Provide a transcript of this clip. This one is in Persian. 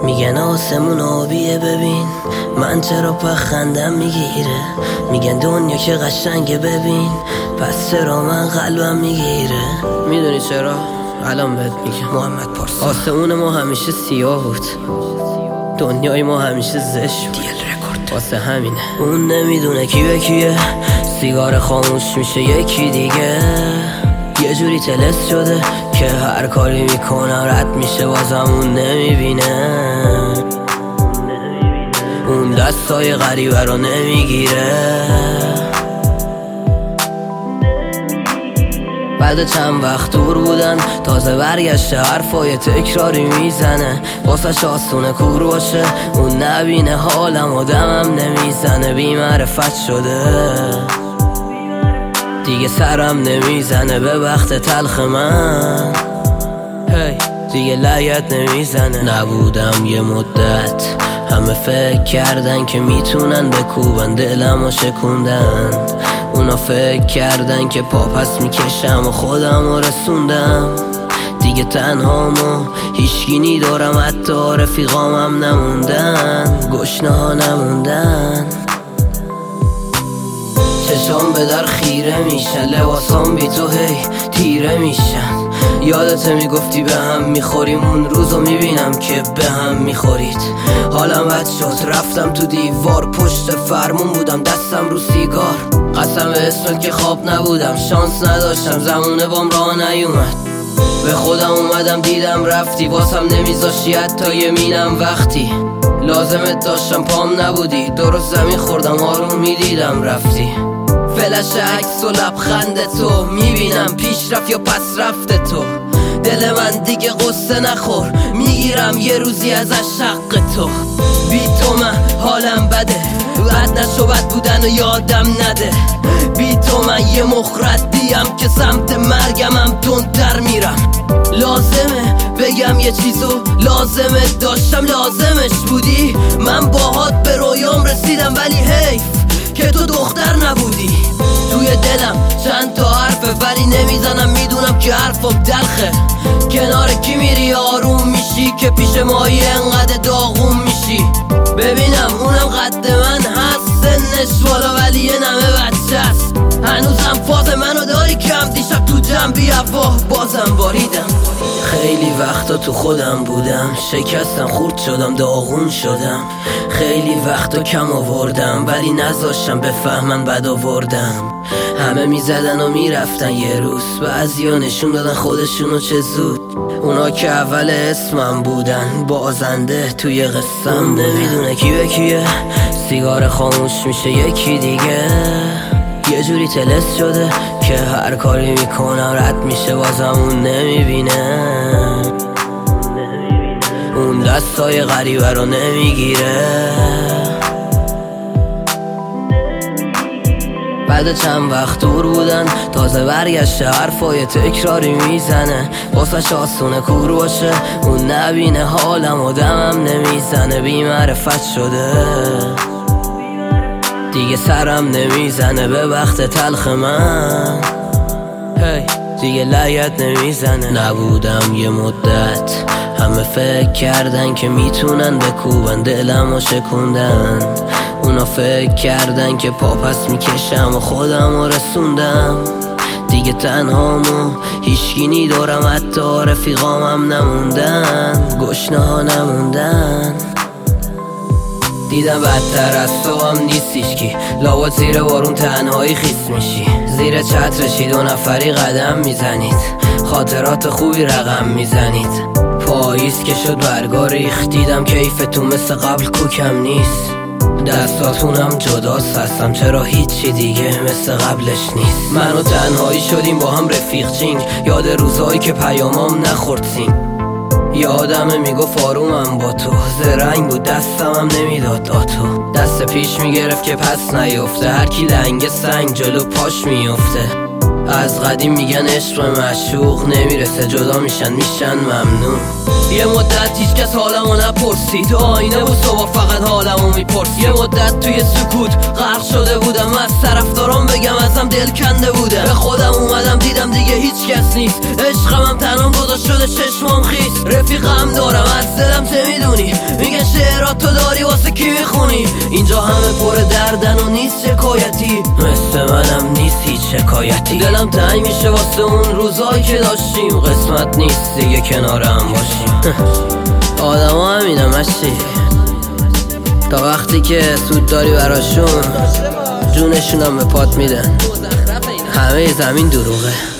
میگن آسمون آبیه ببین من چرا پخندم میگیره. میگن دنیا که قشنگه ببین پس چرا من قلبم میگیره. میدونی چرا؟ الان بهت میگم. محمد پارسا. آسمون ما همیشه سیاه بود، دنیای ما همیشه زشت بود. واسه همینه اون نمیدونه کی به کیه، سیگار خاموش میشه یکی دیگه. یه جوری تلس شده که هر کاری میکنم رد میشه بازم اون نمیبینه. اون دستای غریبه رو نمیگیره. بعد چند وقت دور بودن تازه برگشته حرفای تکراری میزنه. واسه آسونه کور باشه اون نبینه حالم و دمم نمیزنه. بی معرفت شده دیگه سرم نمیزنه به وقت تلخ من. دیگه لگت نمیزنه. نبودم یه مدت همه فکر کردن که میتونن بکوبن دلم و شکوندن. اونا فکر کردن که پا پس میکشم و خودم و رسوندم. دیگه تنهامو هیچکی ندارم، حتی رفیقامم نموندن، گشنه ها نموندن. چشام به در خیره میشن، لباسام بی تو هی تیره میشن. یادته میگفتی به هم میخوریم، اون روزو میبینم که به هم میخورید. حالم بد شد رفتم تو دیوار، پشت فرمون بودم دستم رو سیگار. قسم به اسمت که خواب نبودم، شانس نداشتم زمونه بام راه نیومد. به خودم اومدم دیدم رفتی، واسم نمیذاشی حتی یه مینم. وقتی لازمت داشتم پام نبودی، درست زمین خوردم آروم میدیدم رفتی. فلش عکس و لبخند تو میبینم، پیشرفت یا پس رفت تو. دل من دیگه قصه نخور، میگیرم یه روزی از عشق تو. بی تو من حالم بده، بد نشو بد بودن و یادم نده. بی تو من یه مخردیم که سمت مرگمم تندتر میرم. لازمه بگم یه چیزو، لازمه داشتم لازمش بودی. من باهات به رویام رسیدم ولی حیف که تو دختر نبودی. توی دلم چند تا حرفه ولی نمیزنم، میدونم که حرفم تلخه. کنار کی میری آروم میشی که پیش مایی انقدر داغون میشی. ببینم اونم قد من هست، سنش بالا ولی یه نمه بچه هست. هنوزم فاز منو داری کم، دیشب تو جنبی هوا بازم باریدم. خیلی وقتا تو خودم بودم، شکستم خورد شدم داغون شدم. خیلی وقتا کم آوردم ولی نذاشتم بفهمن بد آوردم. همه میزدن و میرفتن یه روز، بعضیا نشون دادن خودشونو چه زود. اونا که اول اسمم بودن، بازنده توی قصم نمیدونه کی به کیه. سیگار خاموش میشه یکی دیگه. یه جوری تلس شده که هر کاری میکنم رد میشه بازم اون نمیبینه. اون دستای غریبه رو نمیگیره. بعد چند وقت دور بودن تازه برگشته حرفای تکراری میزنه. واسه آسونه کور باشه اون نبینه حالم و دمم نمیزنه. بی معرفت شده دیگه سرم نمیزنه به وقت تلخ من. دیگه لگت نمیزنه. نبودم یه مدت همه فکر کردن که میتونن بکوبن دلم و شکوندن. اونا فکر کردن که پا پس میکشم و خودم و رسوندم. دیگه تنهامو هیچکی ندارم، حتی رفیقامم نموندن، گشنه ها نموندن. دیدم بدتر از تو هم نیستیش کی، لابد زیر بارون تنهایی خیس میشی. زیر چترشی دو نفری قدم میزنید، خاطرات خوبی رقم میزنید. پاییز که شد برگا ریخت، دیدم کیفتون مثل قبل کوکم نیست. دستاتونم جداست، هستم چرا هیچی دیگه مثل قبلش نیست. من و تنهایی شدیم با هم رفیق چینگ، یاد روزایی که پیامام نخورد سینگ. یادمه میگفت آرومم با تو، زرنگ بود دستمم نمیداد آتو. دست پیش میگرفت که پس نیفته، هر کی لنگ سنگ جلو پاش میفته. از قدیم میگن عشق معشوق نمیرسه، جدا میشن ممنون. یه مدت هیچ کس حالمو نپرسید، آینه بود صبح فقط حالمو میپرسید. یه مدت توی سکوت غرق شده بودم، از طرفدارام بگم ازم دل کنده بودم. به خودم اومدم دیدم دیگه هیچ کس نیست، عشقم تنام گذاشت شده چشمام خیس. رفیقم دارم از دلم چه میدونی، میگن شعرات تو داری واسه کی میخونی. اینجا همه پر دردن و نیست شکایتی، مثل منم نیست هیچ شکایتی. دلم تنگ میشه واسه اون روزایی که داشتیم، قسمت نیست دیگه کنارم باشیم. آدم ها همینه مشتی، تا وقتی که سود داری براشون جونشونم به پات میدن. همه زمین دروغه.